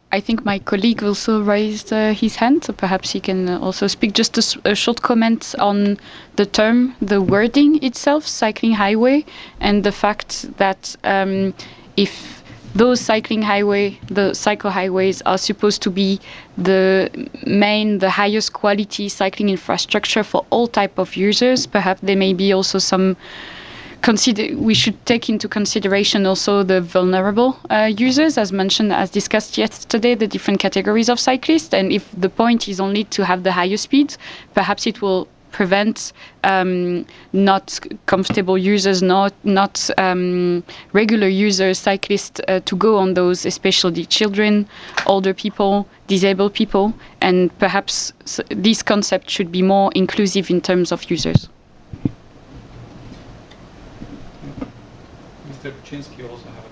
I think my colleague also raised his hand, so perhaps he can also speak. Just a short comment on the term, the wording itself, cycling highway, and the fact that if those the cycle highways are supposed to be the highest quality cycling infrastructure for all type of users, perhaps there may be also some we should take into consideration also the vulnerable users, as mentioned, as discussed yesterday, the different categories of cyclists. And if the point is only to have the higher speeds, perhaps it will prevent not comfortable users, not regular users, cyclists, to go on those, especially children, older people, disabled people. And perhaps this concept should be more inclusive in terms of users. Mr. Kuczynski also have